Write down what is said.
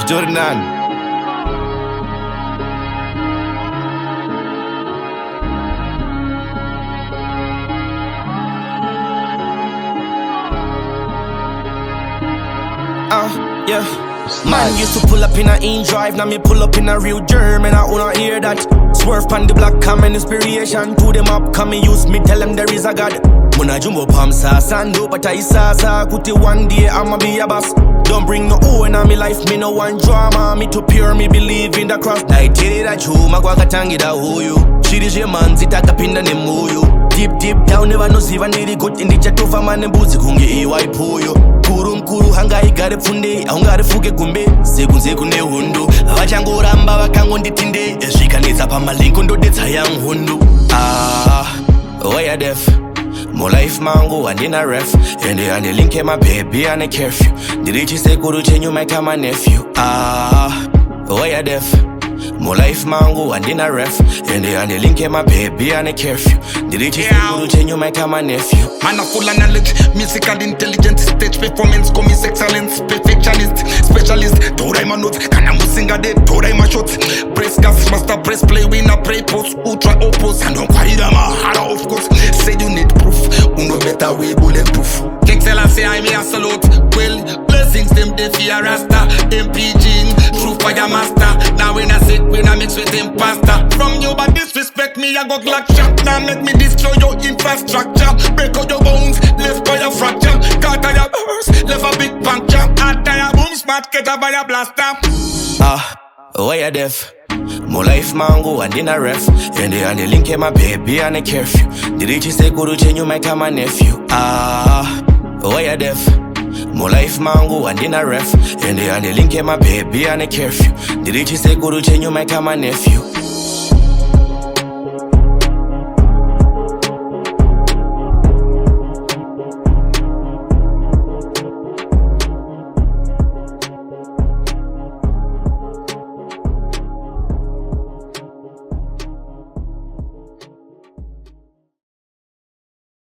Jordan. Yeah. Man used to pull up in a in-drive, now me pull up in a real German, I wanna hear that. Swerve pan the block, common inspiration. To them up, come and use me, tell them there is a God. Muna jumbo palm sauce and dope, but I sasa. Kuti one day I'ma be a boss. Don't bring no O in my life, me no one drama. Me too pure, me believe in the cross. Naitiri da chuma kwa katangi da huyu. Shiri je man zitaka pinda ne muyu. Deep down never know siva niri good in the chatofa mane mbuzi kunge iwai puyo. Kuru hanga igare pfunde aungare fuke kumbe sekunze ne hundu avachangoramba vakangonditinde esvikanisa pamalinko ndodetsa yang hundu waya def Mo life mango and in a ref and they link my baby and a curfew ndirichi sekuru chenyu my kama nephew waya def Mo life mango and in a ref and they link my baby and a curfew ndirichi sekuru chenyu my kama nephew. Man of full knowledge, musical intelligence, stage performance, comics excellence, perfectionist, specialist. Today my notes, can I sing a day? Today my shots, press gas, master press play, win a pray post, ultra oppose, and don't quite a man, of course. Say you need proof, uno better way bulletproof. King Selassie, I'm a salute. Well, blessings them they fear Rasta, MPG, true fire master. Now when I sit, when I mix with imposter. From you but disrespect me, I go glock shot. Now make me destroy your infrastructure, break out your bones, left by a fracture. Cut your burst, left a big puncture. After your boom, smart get up by a blaster. Waya def Mo life mango and in a ref and they link my baby and a curfew ndirichi sekuru chenyu my kama nephew waya def Mo life mango and in a ref and they link my baby and a curfew ndirichi sekuru chenyu my kama nephew.